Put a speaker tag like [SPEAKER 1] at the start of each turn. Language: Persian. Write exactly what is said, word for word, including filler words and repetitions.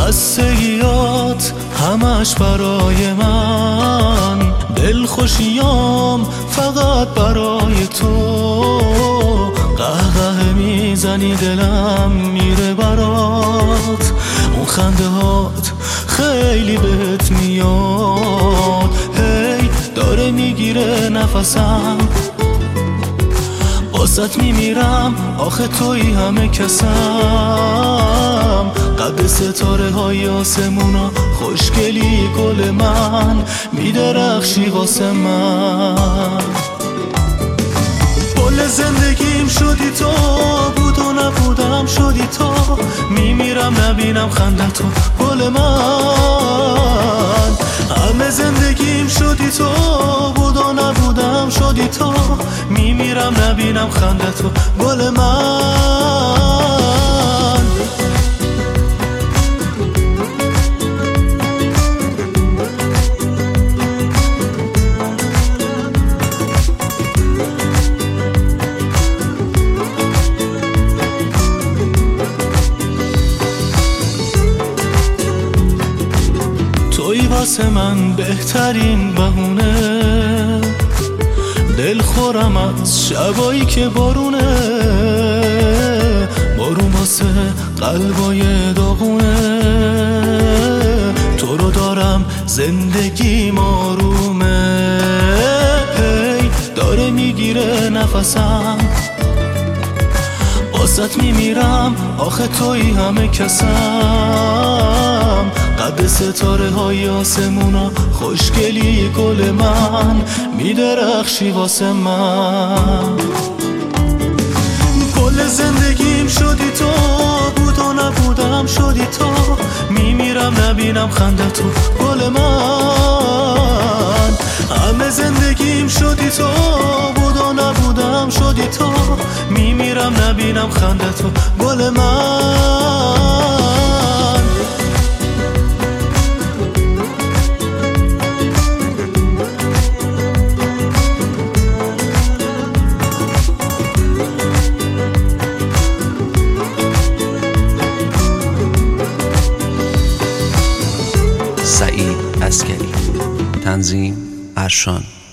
[SPEAKER 1] قصه‌یات همش برای من، دلخوشیام فقط برای تو. قهقه میزنی دلم میره برات، اون خنده هات خیلی بهت میاد. هی داره میگیره نفسم، واسط میمیرم آخه توی همه کسم. قد ستاره های آسمونا خوشگلی گل من، میدرخشی واسه من. گل زندگیم شدی تو، بود و نبودم شدی تو. میمیرم نبینم خنده تو گل من. همه زندگیم شدی تو، بود و نبودم شدی تو. میمیرم نبینم خنده تو گل من. توی واسه من بهترین بهونه، دل خورم از شبایی که بارونه. بارون واسه قلبای داغونه، تو رو دارم زندگی آرومه. هی داره میگیره نفسم، واسط میمیرم آخه توی همه کسم. قد ستاره های آسمونا خوشگلی گل من، میدرخشی واسه من. گل زندگیم شدی تو، بود و نبودم شدی تو. میمیرم نبینم خنده تو گل من. همه زندگیم شدی تو، بود و نبودم شدی تو. میمیرم نبینم خنده تو گل من.
[SPEAKER 2] سعید عسگری، تنظیم ارشان.